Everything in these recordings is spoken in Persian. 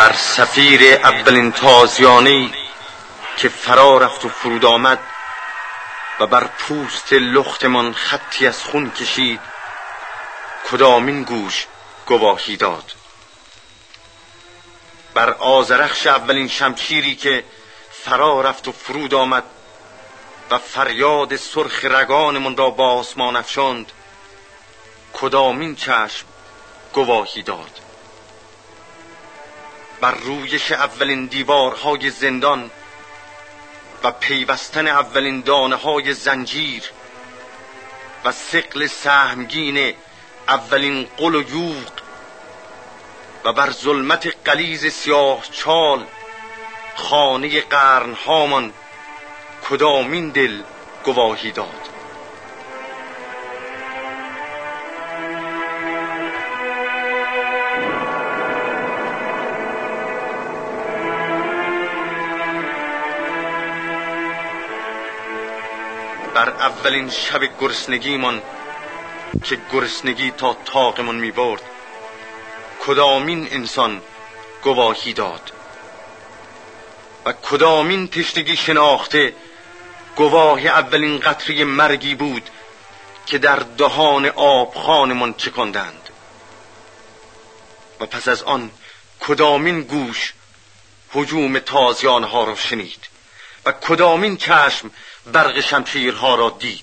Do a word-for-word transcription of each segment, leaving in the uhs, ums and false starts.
بر سفیر اولین تازیانه‌ای که فرا رفت و فرود آمد و بر پوست لختمان خطی از خون کشید، کدامین گوش گواهی داد؟ بر آذرخش اولین شمشیری که فرا رفت و فرود آمد و فریاد سرخ رگانمان را با آسمان افشاند، کدامین چشم گواهی داد؟ بر رویش اولین دیوارهای زندان و پیوستن اولین دانه های زنجیر و ثقل سهمگین اولین قل و یوغ و بر ظلمت غلیظ سیاه چال خانه قرنهامان کدامین دل گواهی داد؟ بر اولین شب گرسنگیمان که گرسنگی تا طاقمان می برد، کدامین انسان گواهی داد؟ و کدامین تشنگی شناخته گواه اولین قطره مرگی بود که در دهان آبخانمان چکاندند؟ و پس از آن کدامین گوش هجوم تازیانها را شنید و کدامین چشم برق شمشیرها را دید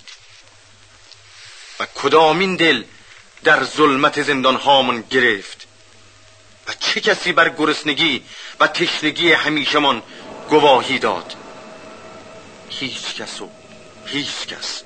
و کدامین دل در ظلمت زندانهامان گرفت؟ و چه کسی بر گرسنگی و تشنگی همیشمان گواهی داد؟ هیچ کس و هیچ کس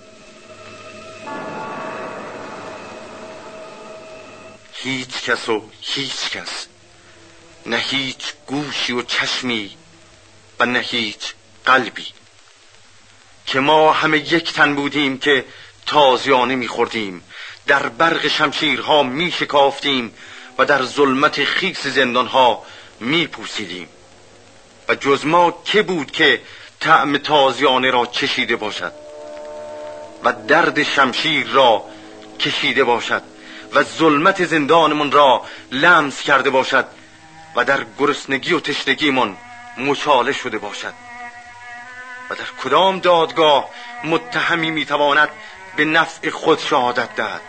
هیچ کس و هیچ کس نه هیچ گوشی و چشمی و نه هیچ قلبی، که ما همه یک تن بودیم که تازیانه می‌خوردیم، در برق شمشیرها می‌شکافتیم و در ظلمت خیس زندانها می‌پوسیدیم. و جز ما که بود که طعم تازیانه را چشیده باشد و درد شمشیر را کشیده باشد و ظلمت زندانمون را لمس کرده باشد و در گرسنگی و تشنگیمون مچاله شده باشد؟ و در کدام دادگاه متهمی میتواند به نفع خود شهادت دهد؟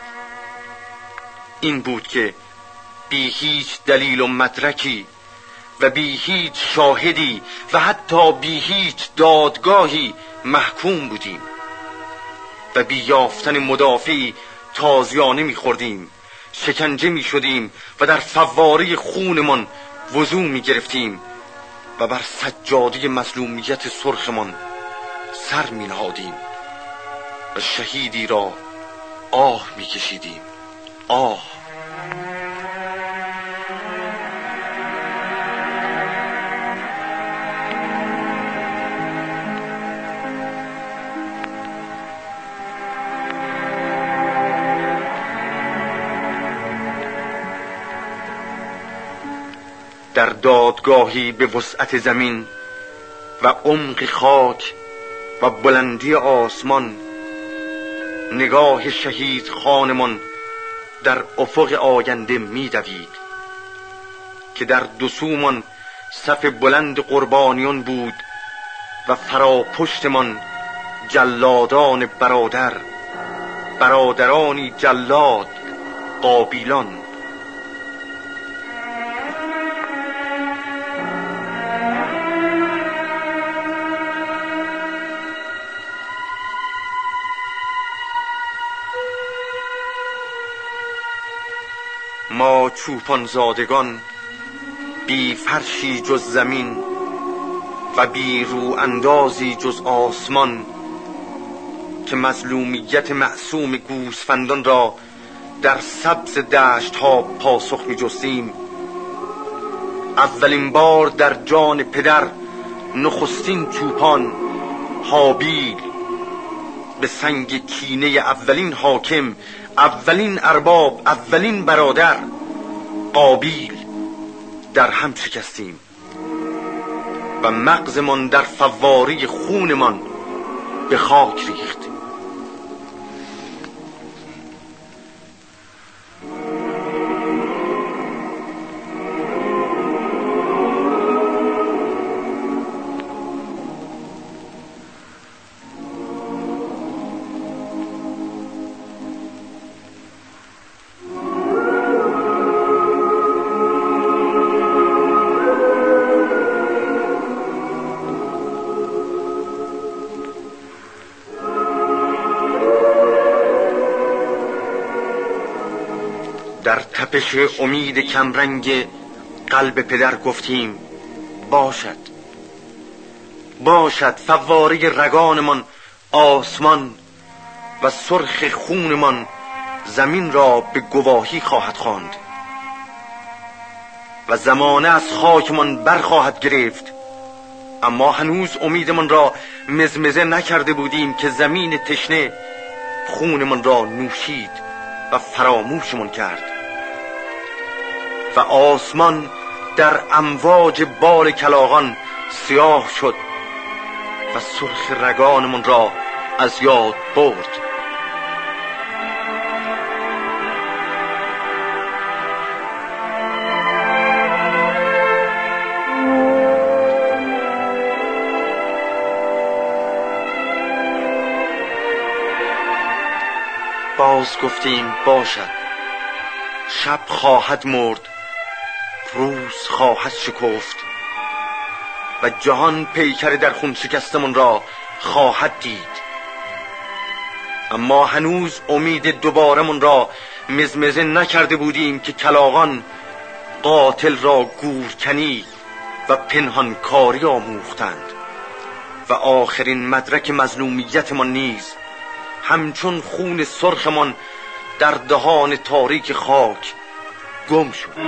این بود که بی هیچ دلیل و مدرکی و بی هیچ شاهدی و حتی بی هیچ دادگاهی محکوم بودیم و بی یافتن مدافعی تازیانه میخوردیم، شکنجه میشدیم و در فواره خونمان وضو میگرفتیم و بر سجاده مظلومیت سرخمان سر می‌نهادیم و شهیدی را آه می‌کشیدیم. آه در دادگاهی به وسعت زمین و عمق خاک و بلندی آسمان، نگاه شهید خانمان در افق آینده می دوید که در دو سومان صف بلند قربانیان بود و فرا پشتمان جلادان برادر، برادرانی جلاد، قابیلان. ما چوپان زادگان بی فرشی جز زمین و بی رو اندازی جز آسمان، که مظلومیت معصوم گوسفندان را در سبز دشت ها پاسخ می جستیم، اولین بار در جان پدر نخستین چوپان هابیل به سنگ کینه اولین حاکم، اولین ارباب، اولین برادر قابیل در هم شکستیم و مغزمان در فواره خونمان به خاک ریخت. تپش امید کمرنگ قلب پدر گفتیم باشد باشد، فواره رگانمان آسمان و سرخ خونمان زمین را به گواهی خواهد خواند و زمانه از خاکمان برخواهد گرفت. اما هنوز امیدمان را مزمزه نکرده بودیم که زمین تشنه خونمان را نوشید و فراموشمان کرد و آسمان در امواج بال کلاغان سیاه شد و سرخ رگانمان را از یاد برد. باز گفتیم باشد، شب خواهد مرد، روز خواهد شکفت و جهان پیکر در خون شکستمان را خواهد دید. اما هنوز امید دوباره من را مزمزه نکرده بودیم که کلاغان قاتل را گورکنی و پنهانکاری آموختند و آخرین مدرک مظلومیتمان نیز همچون خون سرخمان در دهان تاریک خاک گم شد.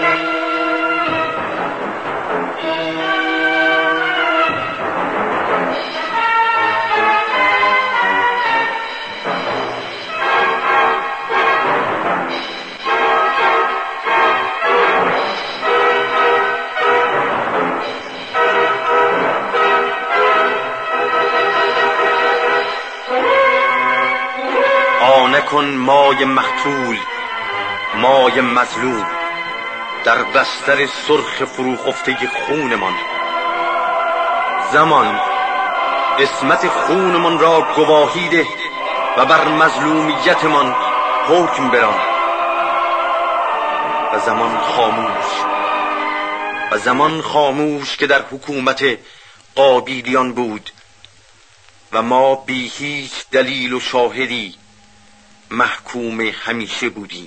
نکن مای مقتول، مای مظلوم در بستر سرخ فروخفته خونمان. زمان قسمت خونمان را گواهی ده و بر مظلومیتمان حکم بران. و زمان خاموش و زمان خاموش که در حکومت قابیلیان بود و ما بی هیچ دلیل و شاهدی محکوم همیشه بودیم.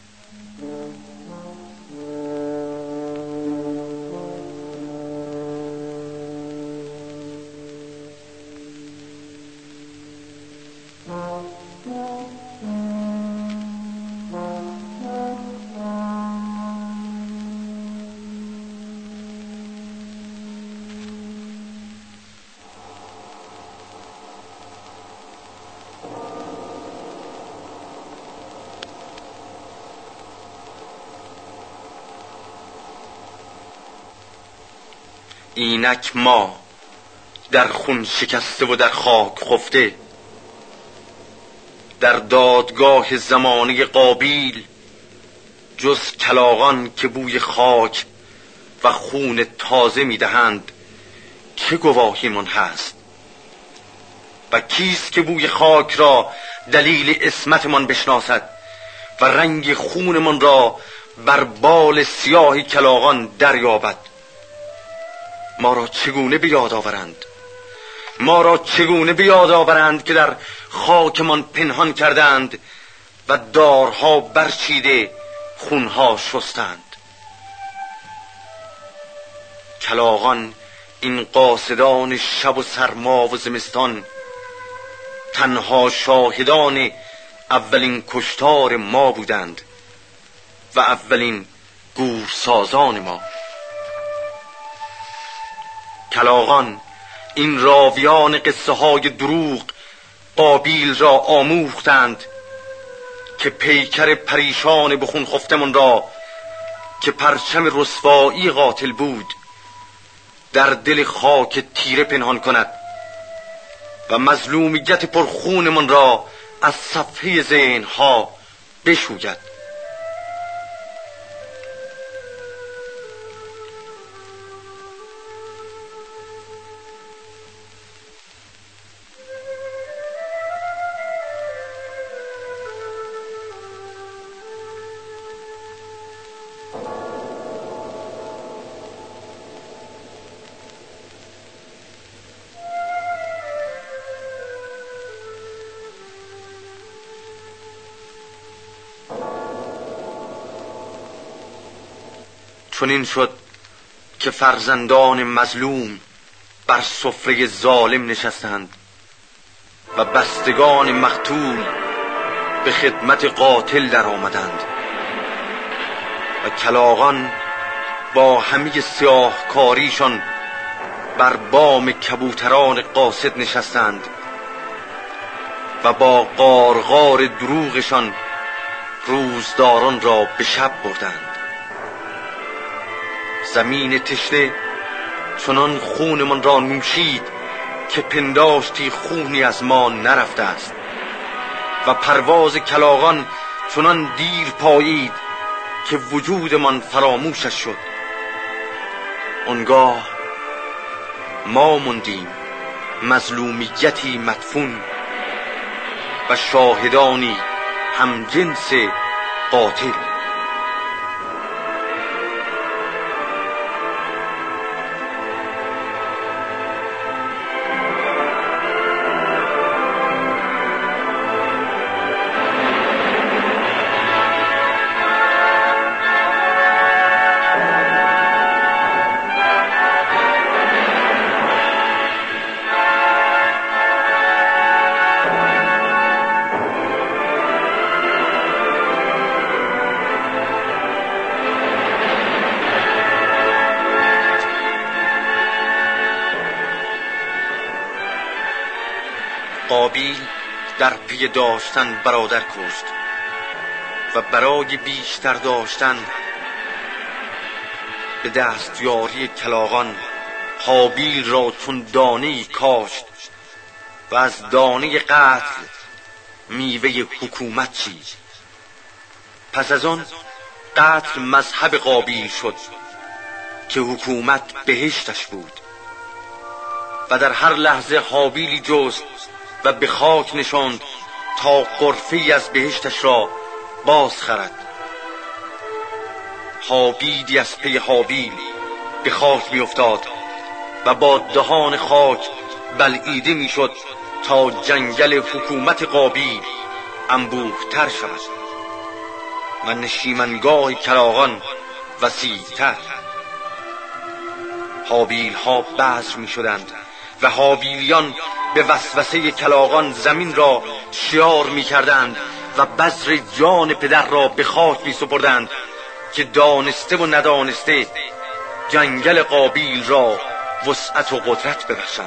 اینک ما در خون شکسته و در خاک خفته در دادگاه زمانه قابیل جز کلاغان که بوی خاک و خون تازه میدهند که گواهیمان هست و کیست که بوی خاک را دلیل اسمتمان بشناسد و رنگ خونمان را بر بال سیاه کلاغان دریابد. ما را چگونه بیاد آورند ما را چگونه بیاد آورند که در خاکمان پنهان کردند و دارها برچیده خونها شستند. کلاغان این قاصدان شب و سرما و زمستان تنها شاهدان اولین کشتار ما بودند و اولین گورسازان ما. کلاغان این راویان قصه های دروغ قابیل را آموختند که پیکر پریشان بخون خفتمون را که پرچم رسوایی قاتل بود در دل خاک تیره پنهان کند و مظلومیت پرخونمون را از صفحه ذهنها بشوید. چنین شد که فرزندان مظلوم بر سفره ظالم نشستند و بستگان مقتول به خدمت قاتل در آمدند و کلاغان با همه سیاه کاریشان بر بام کبوتران قاصد نشستند و با قارقار دروغشان روزداران را به شب بردند. زمین تشنه چنان خونمان را نوشید که پنداشتی خونی از ما نرفته است و پرواز کلاغان چنان دیر پایید که وجودمان فراموشش شد. آنگاه ما موندیم مظلومیتی مدفون و شاهدانی همجنس قاتل. قابیل در پی داشتن برادر کشت و برای بیشتر داشتن به دستیاری کلاغان هابیل را چون دانه‌ای کاشت و از دانه قتل میوه حکومت چید. پس از آن قتل مذهب قابیل شد که حکومت بهشتش بود و در هر لحظه هابیلی جست و به خاک نشاند تا غرفه‌ای از بهشتش را باز خرد. هابیلی از پی هابیل به خاک می افتاد و با دهان خاک بلعیده می شد تا جنگل حکومت قابیل انبوه‌تر شود و نشیمنگاه کلاغان وسیع‌تر. هابیل ها بذر می شدند و هابیلیان به وسوسه کلاغان زمین را شیار می کردند و بذر جان پدر را به خاک می سپردند که دانسته و ندانسته جنگل قابیل را وسعت و قدرت ببخشند.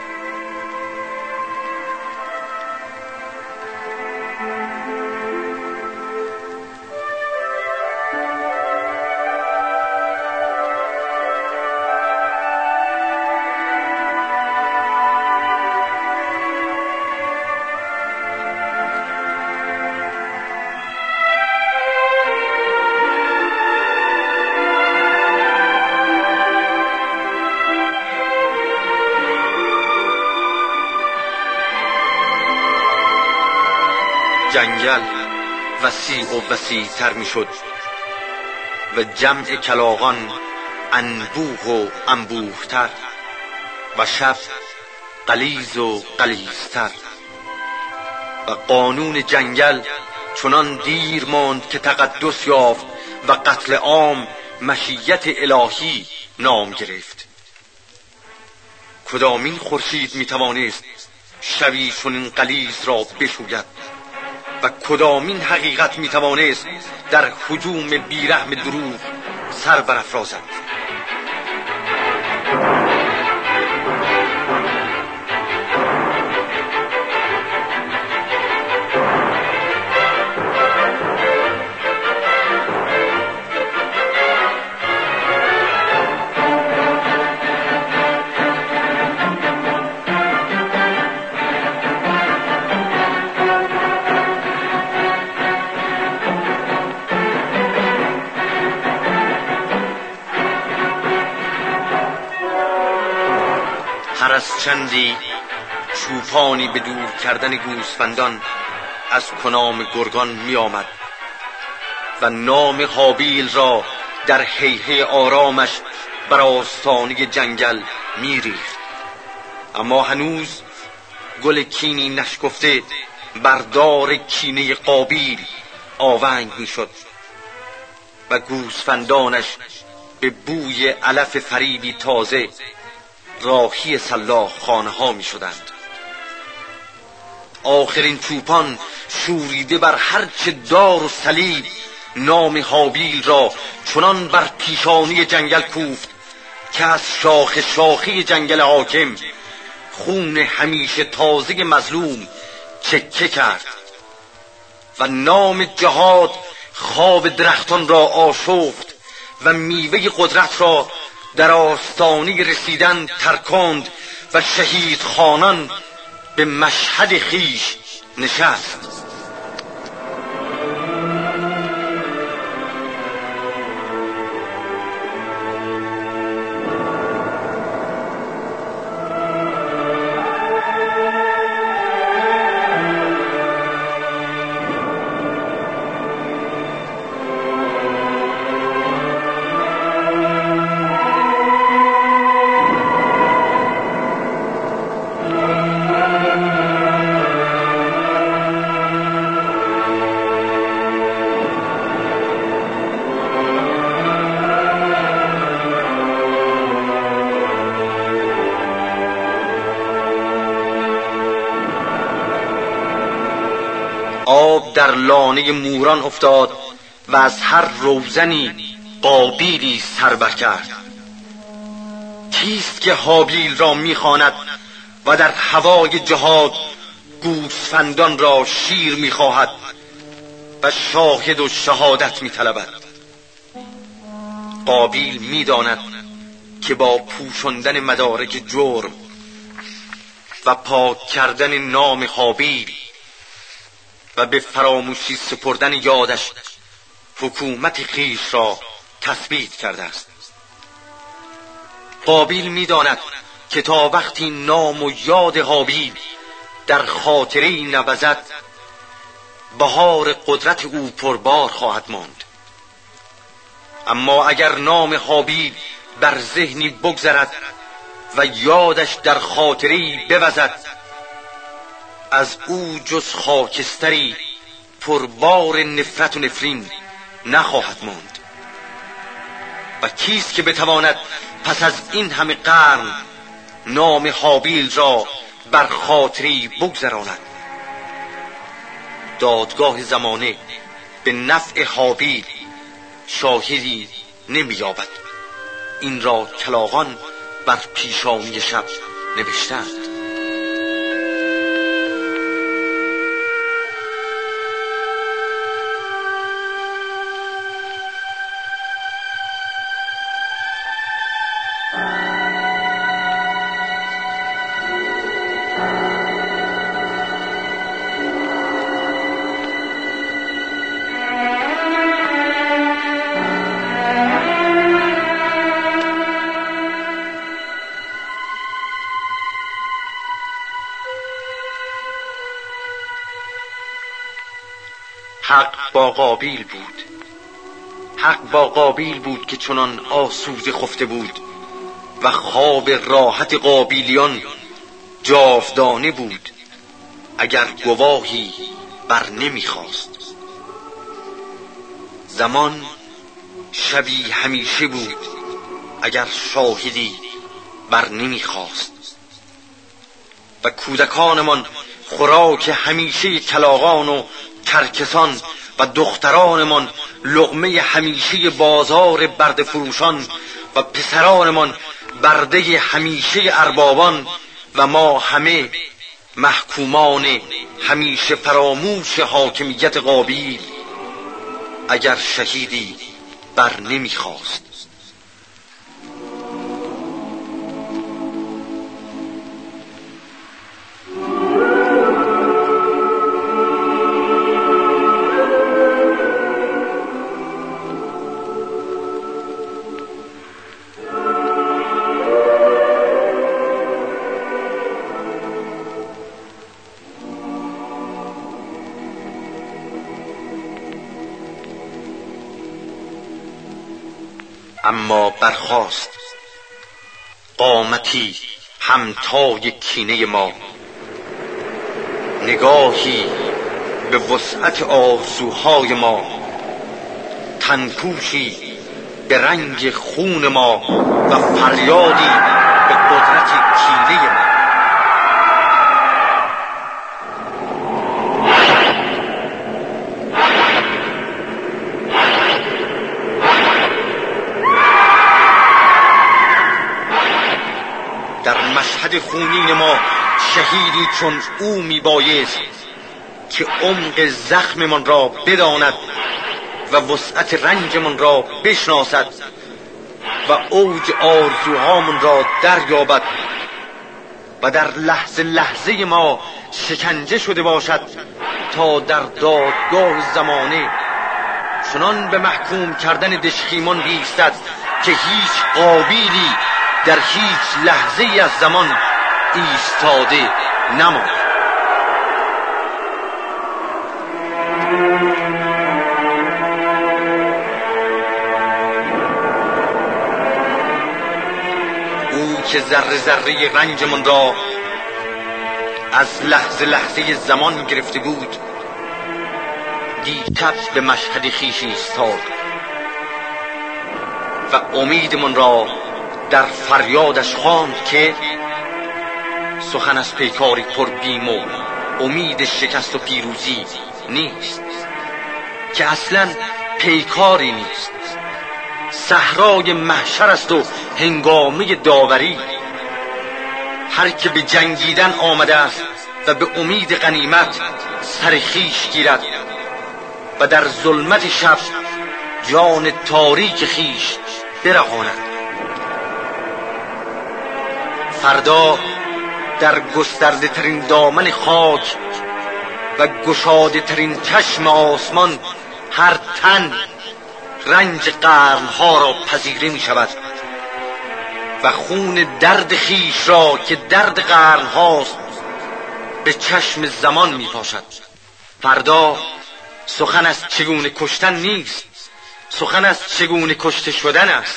جنگل وسیع و وسیع تر می شد و جمع کلاغان انبوه و انبوه تر و شب غلیظ و غلیظ تر و قانون جنگل چنان دیر ماند که تقدس یافت و قتل عام مشیت الهی نام گرفت. کدامین خورشید می توانست شبی چنین غلیظ را بشوید و کدامین حقیقت می توانست در هجوم بیرحم دروغ سر برافرازد؟ هر از چندی چوپانی به دور کردن گوسفندان از کنام گرگان می آمد و نام هابیل را در هیهه آرامش بر آستانه جنگل می ریخت. اما هنوز گل کینی نشکفته بردار کینه قابیل آونگ می شد و گوسفندانش به بوی علف فریبی تازه راهی سلاح خانه ها می شدند. آخرین توپان شوریده بر هرچه دار و صلیب نام هابیل را چنان بر پیشانی جنگل کوفت که از شاخ شاخی جنگل حاکم خون همیشه تازه مظلوم چکه کرد و نام جهاد خواب درختان را آشفت و میوه قدرت را در آستانه رسیدن ترکاند و شهید خانان به مشهد خیش نشست. آب در لانه موران افتاد و از هر روزنی قابیلی سر بر کرد. کیست که هابیل را میخواند و در هوای جهاد گوسفندان را شیر میخواهد و شاهد و شهادت میطلبد؟ قابیل میداند که با پوشاندن مدارک جرم و پاک کردن نام هابیل و به فراموشی سپردن یادش حکومت خیش را تثبیت کرده است. قابیل می‌داند که تا وقتی نام و یاد هابیل در خاطره‌ای نوزد بهار قدرت او پربار خواهد ماند. اما اگر نام هابیل بر ذهنی بگذرد و یادش در خاطره‌ای بوزد، از او جز خاکستری پربار نفرت و نفرین نخواهد ماند. و کیست که بتواند پس از این همه قرن نام هابیل را بر خاطری بگذراند؟ دادگاه زمانه به نفع هابیل شاهدی نمی‌یابد. این را کلاغان بر پیشانی شب نوشتند. حق با قابیل بود. حق با قابیل بود که چنان آسوده خفته بود و خواب راحت قابیلیان جاودانه بود اگر گواهی بر نمیخواست. زمان شبی همیشه بود اگر شاهدی بر نمیخواست. و کودکانمان خوراک همیشه کلاغان و کرکسان و دخترانمان لقمه همیشه بازار برده فروشان و پسرانمان برده همیشه اربابان و ما همه محکومان همیشه فراموش حاکمیت قابیل اگر شهیدی بر نمیخواست. اما برخاست قامتی همتای کینه ما، نگاهی به وسعت آرزوهای ما، تنپوشی به رنگ خون ما و فریادی به قدرت کینه ما. در مشهد خونین ما شهیدی چون او می بایست که عمق زخممان را بداند و وسعت رنجمان را بشناسد و اوج آرزوهامون را دریابد و در لحظه لحظه ما شکنجه شده باشد تا در دادگاه زمانه چنان به محکوم کردن دژخیمان بیستد که هیچ قابیلی در هیچ لحظه ای از زمان ایستاده نماند. او که ذره ذره رنجمان را از لحظه لحظه زمان گرفته بود، دیشب به مشهد خویش ایستاد و امیدمان را در فریادش خواند که سخن از پیکاری پر بیم و امید شکست و پیروزی نیست، که اصلا پیکاری نیست، صحرای محشر است و هنگامه داوری. هر که به جنگیدن آمده است و به امید غنیمت سر خویش گیرد و در ظلمت شب جان تاریک خویش برهاند، فردا در گسترده ترین دامن خاک و گشاده ترین چشم آسمان هر تن رنج قرنها را پذیره می شود و خون درد خیش را که درد قرنهاست به چشم زمان می پاشد. فردا سخن از چگونه کشتن نیست، سخن از چگونه کشته شدن است.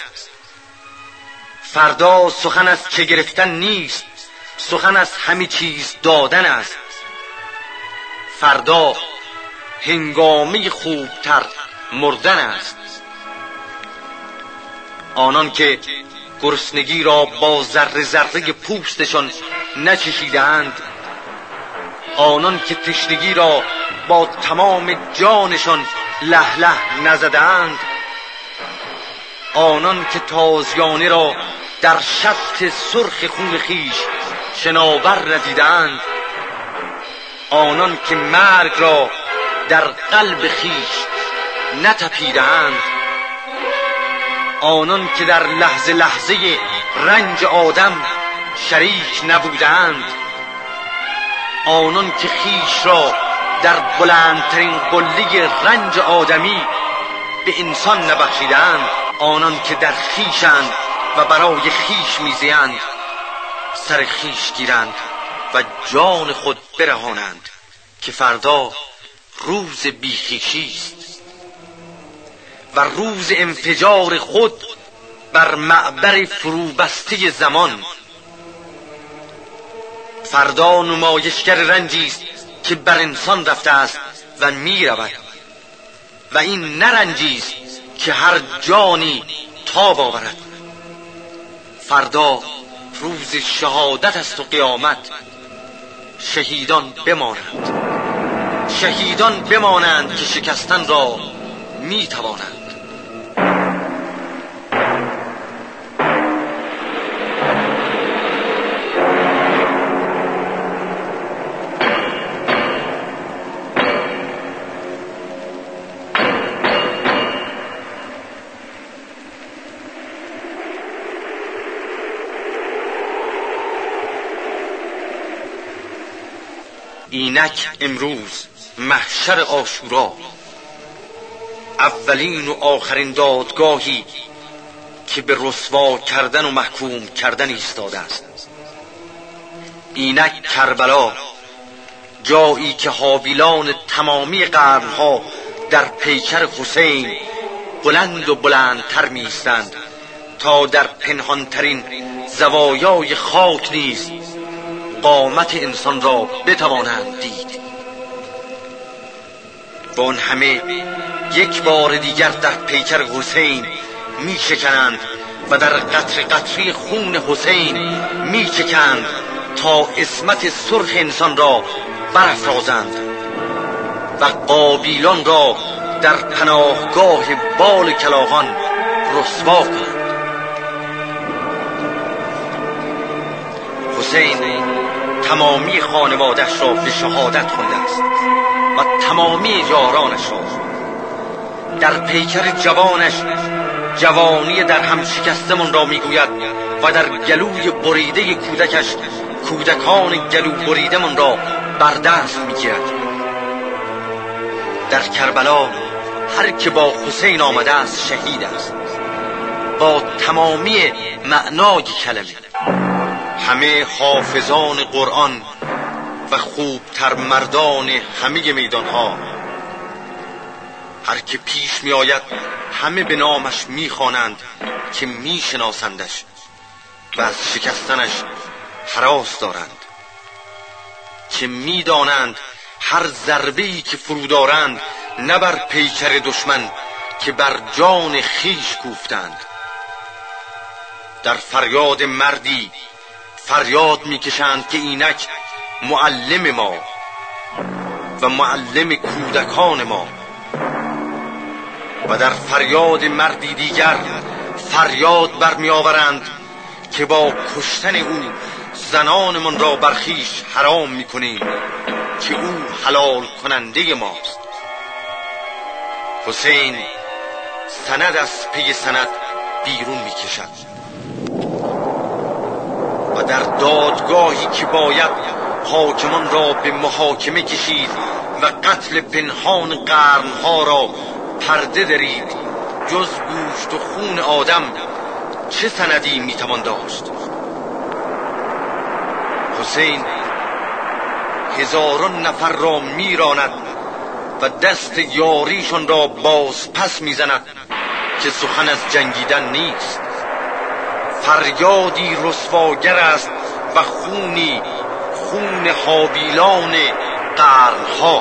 فردا سخن از چه گرفتن نیست، سخن از همه چیز دادن است. فردا هنگامه خوبتر مردن است. آنان که گرسنگی را با ذره ذره پوستشان نچشیدند، آنان که تشنگی را با تمام جانشان له له نزدند، آنان که تازیانه را در شط سرخ خون خیش شناور ندیدند، آنان که مرگ را در قلب خیش نتپیدند، آنان که در لحظه لحظه رنج آدم شریک نبودند، آنان که خیش را در بلندترین قله رنج آدمی به انسان نبخشیدند، آنان که در خیشند و برای خیش میزیند سر خیش گیرند و جان خود برهانند، که فردا روز بیخیشی است و روز انفجار خود بر معبر فروبسته زمان. فردا نمایشگر رنجی است که بر انسان رفته است و می رود و این نه رنجی است که هر جانی تاب آورد. فردا روز شهادت است و قیامت. شهیدان بمانند، شهیدان بمانند که شکستن را می توانند. اینک امروز محشر عاشورا، اولین و آخرین دادگاهی که به رسوا کردن و محکوم کردن ایستاده است. اینک کربلا، جایی که حاویلان تمامی قرنها در پیکر حسین بلند و بلندتر می ایستند تا در پنهانترین زوایای خاک نیز قامت انسان را بتوانند دید. و آن همه یک بار دیگر در پیکر حسین می شکنند و در قطر قطری خون حسین می چکند تا عصمت سرخ انسان را برافرازند و قابیلان را در پناهگاه بال کلاغان رسوا کنند. حسین تمامی خانواده‌اش را به شهادت خوانده است و تمامی یارانش را. در پیکر جوانش جوانی در هم شکستمون را میگوید و در گلوی بریده کودکش کودکان گلو بریدمون را بر دست میگیرد. در کربلا هر که با حسین آمده است شهید است با تمامی معنای کلمه. همه حافظان قرآن و خوبتر مردان همه میدان ها، هر که پیش می آید همه به نامش می خوانند که می شناسندش و از شکستنش هراس دارند، که می دانند هر ضربه‌ای که فرو دارند نه بر پیکر دشمن که بر جان خیش کوفتند. در فریاد مردی فریاد می کشند که اینک معلم ما و معلم کودکان ما، و در فریاد مردی دیگر فریاد برمی آورند که با کشتن او زنانمان را برخیش حرام می کنیم که او حلال کننده ماست. حسین سند از پی سند بیرون می کشد و در دادگاهی که باید حاکمان را به محاکمه کشید و قتل پنهان قرنها را پرده درید، جز گوشت و خون آدم چه سندی میتوان داشت؟ حسین هزاران نفر را میراند و دست یاریشان را باز پس میزند که سخن از جنگیدن نیست. فریادی رسواگر است و خونی خون حابیلان قرنها.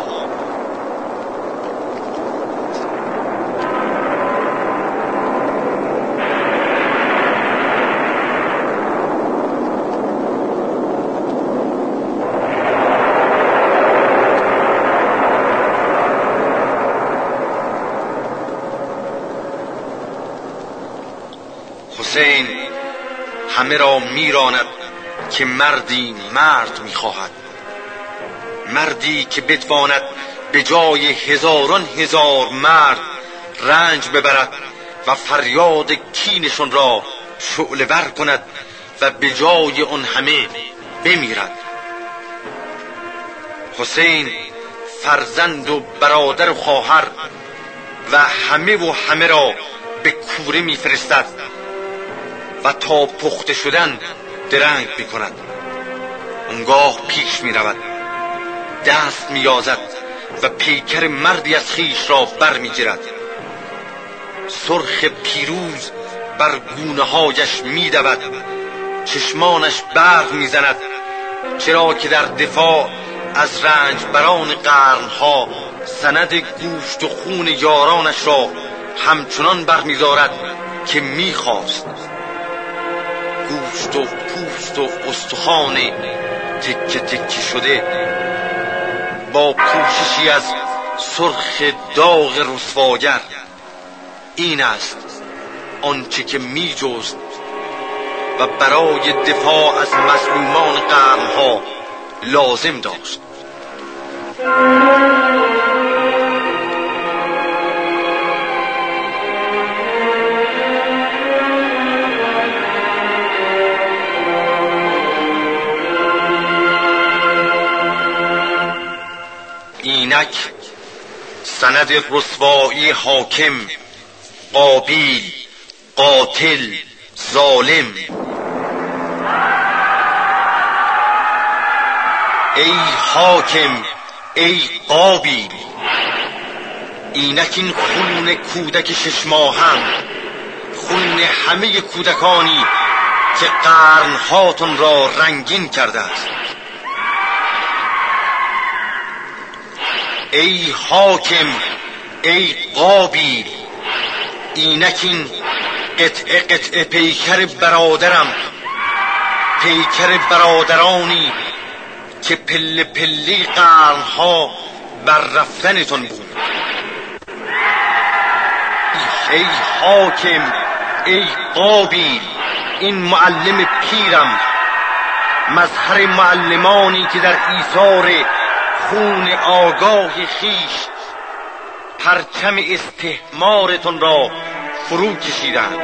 حسین همه را میراند که مردی مرد میخواهد، مردی که بتواند به جای هزاران هزار مرد رنج ببرد و فریاد کینشون را شعله ور کند و به جای اون همه بمیرد. حسین فرزند و برادر و خواهر و همه و همه را به کوره میفرستد و تا پخته شدن درنگ می کند. اونگاه پیش می رود، دست می یازد و پیکر مردی از خیش را بر می گیرد. سرخ پیروز بر گونه هایش می دود، چشمانش برق می زند، چرا که در دفاع از رنج بران قرنها سند گوشت و خون یارانش را همچنان بر می دارد که می خواست. گوشت و پوست و استخوان تکه تکه شده با پوششی از سرخ داغ رسواگر، این است آنچه که می جست و برای دفاع از مظلومان قرنها لازم داشت. اینک سند رسوایی حاکم، قابیل، قاتل، ظالم. ای حاکم، ای قابیل، اینک این خون کودک شش ماهم، خون همه کودکانی که قرنهاتون را رنگین کرده است. ای حاکم، ای قابیل، اینک این قطعه قطعه پیکر برادرم، پیکر برادرانی که پله پله قرنها بر رفتنتون بود. ای حاکم، ای قابیل، این معلم پیرم، مظهر معلمانی که در ایثار خون آگاه خیش پرچم استحمارتون را فرو کشیدند.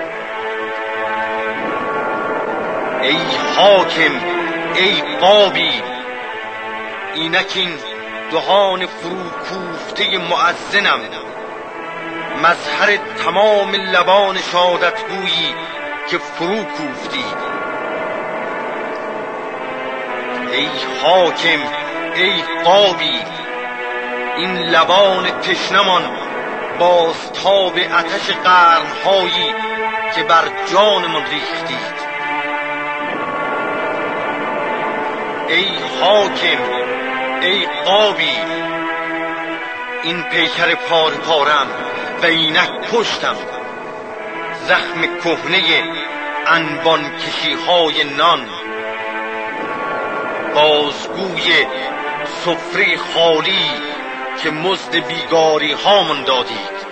ای حاکم، ای قابیل، اینکین دهان فرو کوفته مؤذنم، مظهر تمام لبان شهادتگویی که فرو کوفتید. ای حاکم، ای قابیل، این لبان تشنمان بازتاب آتش قرنهایی که بر جانمان ریختید. ای حاکم، ای قابیل، این پیکر پار پارم و اینک پشتم، زخم کهنه انبان کشی های نان، بازگوی سفره خالی که مزد بیگاری هامون دادید.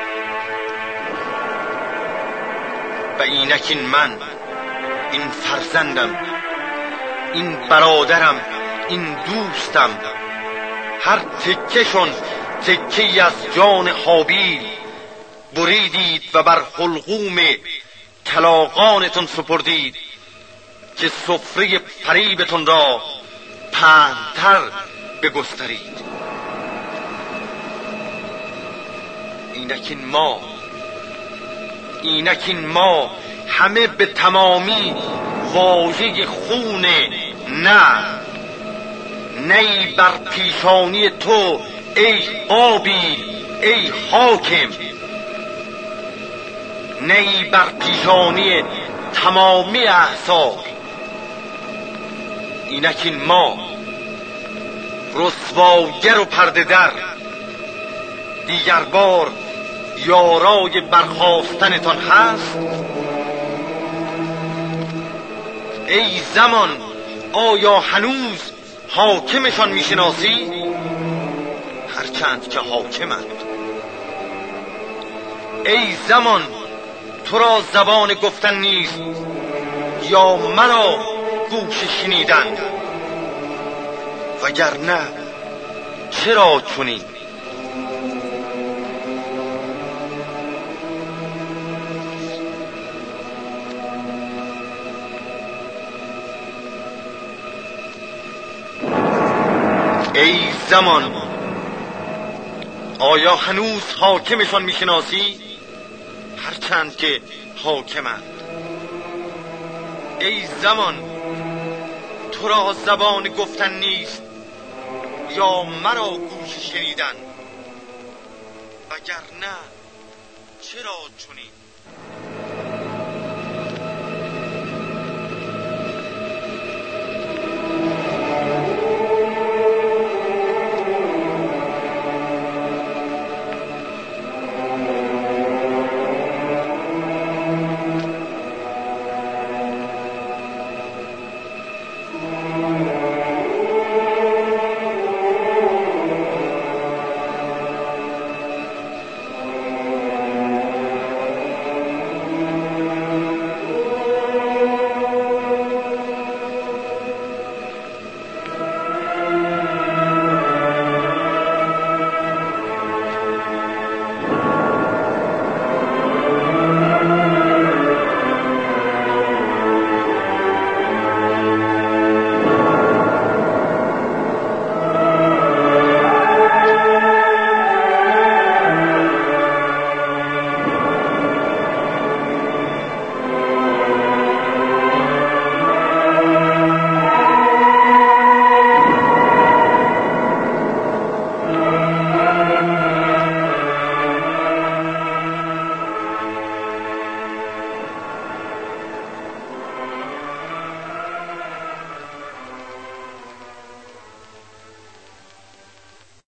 و اینکین من، این فرزندم، این برادرم، این دوستم، هر تکهشون تکه‌ای از جان حابیل بریدید و بر حلقوم کلاغانتون سپردید که سفره فریبتون را پهن‌تر بگسترید. اینکین ما، اینکین ما همه به تمامی واژه خون نه نی بر پیشانی تو ای قابیل، ای حاکم، نی بر پیشانی تمامی احزاب. اینکین ما رسواگر و پرده در دیگر بار یارای برخاستنتان هست. ای زمان، آیا هنوز حاکمشان میشناسی؟ هرچند که حاکمند. ای زمان، تو را زبان گفتن نیست یا مرا گوش شنیدن؟ وگرنه چرا چنین؟ ای زمان، آیا هنوز حاکمشان میشناسی؟ هرچند که حاکمند. ای زمان، تو را زبان گفتن نیست یا مرا گوش شنیدن؟ وگرنه چرا چنین؟